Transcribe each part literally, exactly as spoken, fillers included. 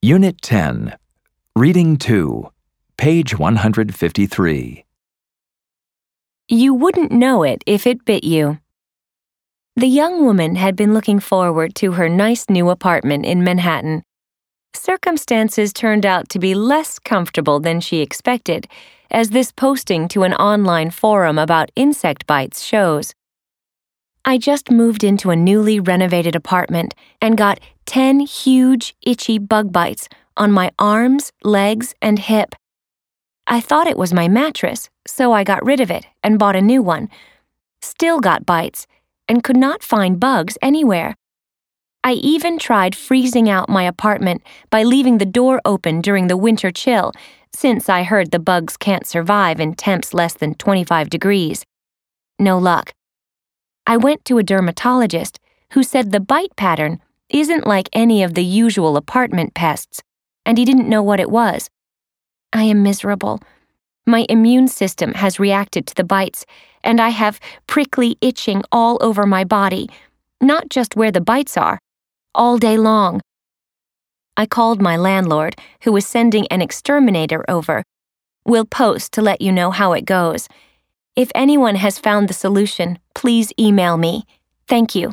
Unit ten, Reading two, page one hundred fifty-three. You wouldn't know it if it bit you. The young woman had been looking forward to her nice new apartment in Manhattan. Circumstances turned out to be less comfortable than she expected, as this posting to an online forum about insect bites shows. I just moved into a newly renovated apartment and got ten huge, itchy bug bites on my arms, legs, and hip. I thought it was my mattress, so I got rid of it and bought a new one. Still got bites, and could not find bugs anywhere. I even tried freezing out my apartment by leaving the door open during the winter chill, since I heard the bugs can't survive in temps less than twenty-five degrees. No luck. I went to a dermatologist who said the bite pattern isn't like any of the usual apartment pests, and he didn't know what it was. I am miserable. My immune system has reacted to the bites, and I have prickly itching all over my body, not just where the bites are, all day long. I called my landlord, who was sending an exterminator over. We'll post to let you know how it goes. If anyone has found the solution, please email me. Thank you.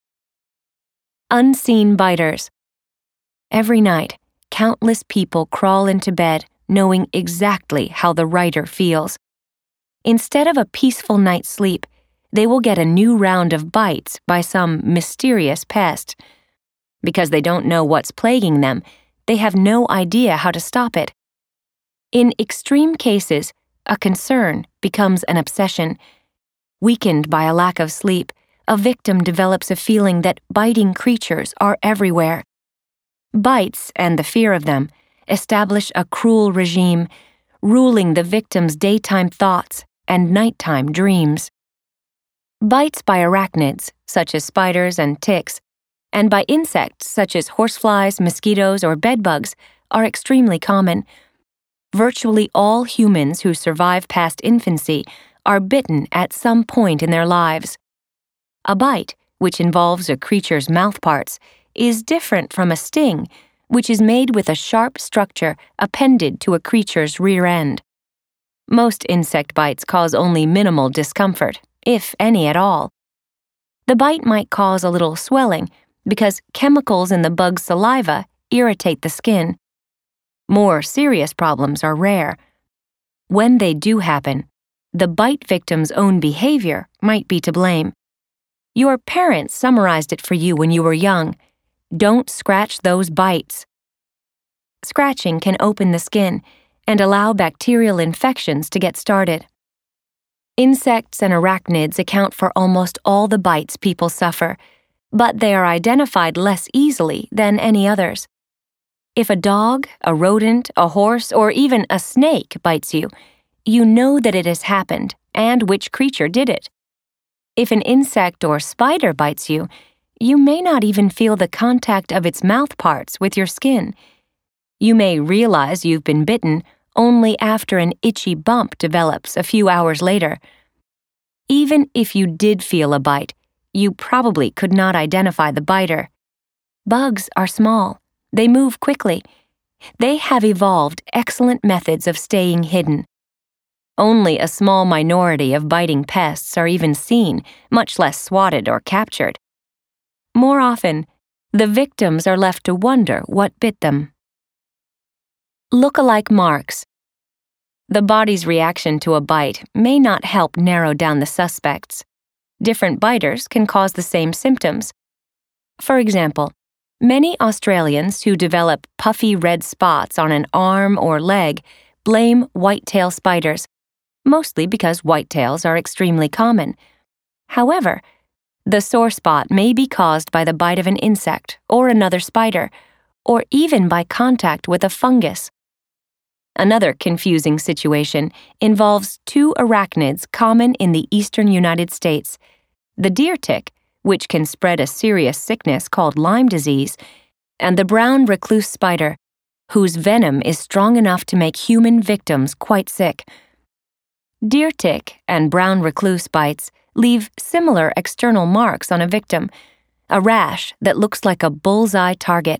Unseen biters. Every night, countless people crawl into bed knowing exactly how the writer feels. Instead of a peaceful night's sleep, they will get a new round of bites by some mysterious pest. Because they don't know what's plaguing them, they have no idea how to stop it. In extreme cases, a concern becomes an obsession. Weakened by a lack of sleep, a victim develops a feeling that biting creatures are everywhere. Bites, and the fear of them, establish a cruel regime, ruling the victim's daytime thoughts and nighttime dreams. Bites by arachnids, such as spiders and ticks, and by insects such as horseflies, mosquitoes, or bedbugs, are extremely common. Virtually all humans who survive past infancy are bitten at some point in their lives. A bite, which involves a creature's mouthparts, is different from a sting, which is made with a sharp structure appended to a creature's rear end. Most insect bites cause only minimal discomfort, if any at all. The bite might cause a little swelling because chemicals in the bug's saliva irritate the skin. More serious problems are rare. When they do happen, the bite victim's own behavior might be to blame. Your parents summarized it for you when you were young. Don't scratch those bites. Scratching can open the skin and allow bacterial infections to get started. Insects and arachnids account for almost all the bites people suffer, but they are identified less easily than any others. If a dog, a rodent, a horse, or even a snake bites you, you know that it has happened and which creature did it. If an insect or spider bites you, you may not even feel the contact of its mouthparts with your skin. You may realize you've been bitten only after an itchy bump develops a few hours later. Even if you did feel a bite, you probably could not identify the biter. Bugs are small. They move quickly. They have evolved excellent methods of staying hidden. Only a small minority of biting pests are even seen, much less swatted or captured. More often, the victims are left to wonder what bit them. Look-alike marks. The body's reaction to a bite may not help narrow down the suspects. Different biters can cause the same symptoms. For example, many Australians who develop puffy red spots on an arm or leg blame whitetail spiders, mostly because whitetails are extremely common. However, the sore spot may be caused by the bite of an insect or another spider, or even by contact with a fungus. Another confusing situation involves two arachnids common in the eastern United States: the deer tick, which can spread a serious sickness called Lyme disease, and the brown recluse spider, whose venom is strong enough to make human victims quite sick. Deer tick and brown recluse bites leave similar external marks on a victim, a rash that looks like a bullseye target,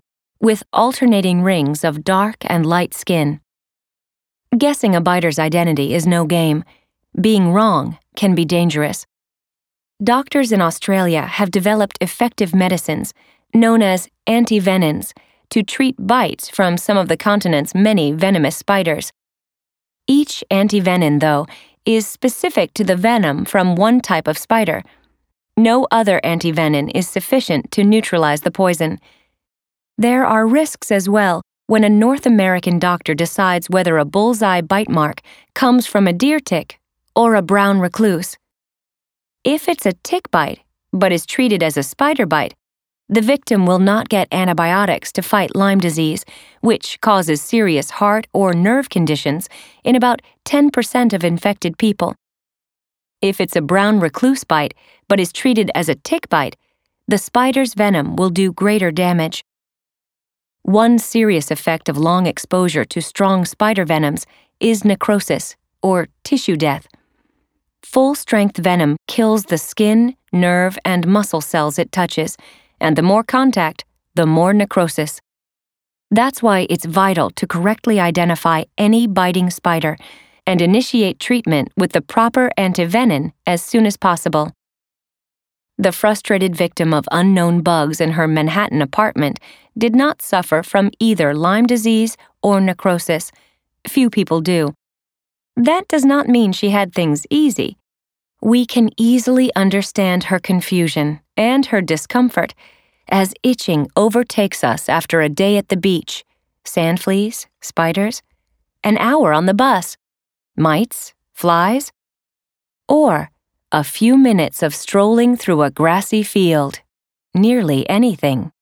with alternating rings of dark and light skin. Guessing a biter's identity is no game. Being wrong can be dangerous. Doctors in Australia have developed effective medicines, known as antivenins, to treat bites from some of the continent's many venomous spiders. Each antivenin, though, is specific to the venom from one type of spider. No other antivenin is sufficient to neutralize the poison. There are risks as well when a North American doctor decides whether a bullseye bite mark comes from a deer tick or a brown recluse. If it's a tick bite, but is treated as a spider bite, the victim will not get antibiotics to fight Lyme disease, which causes serious heart or nerve conditions in about ten percent of infected people. If it's a brown recluse bite, but is treated as a tick bite, the spider's venom will do greater damage. One serious effect of long exposure to strong spider venoms is necrosis, or tissue death. Full-strength venom kills the skin, nerve, and muscle cells it touches, and the more contact, the more necrosis. That's why it's vital to correctly identify any biting spider and initiate treatment with the proper antivenin as soon as possible. The frustrated victim of unknown bugs in her Manhattan apartment did not suffer from either Lyme disease or necrosis. Few people do. That does not mean she had things easy. We can easily understand her confusion and her discomfort as itching overtakes us after a day at the beach, sand fleas, spiders, an hour on the bus, mites, flies, or a few minutes of strolling through a grassy field. Nearly anything.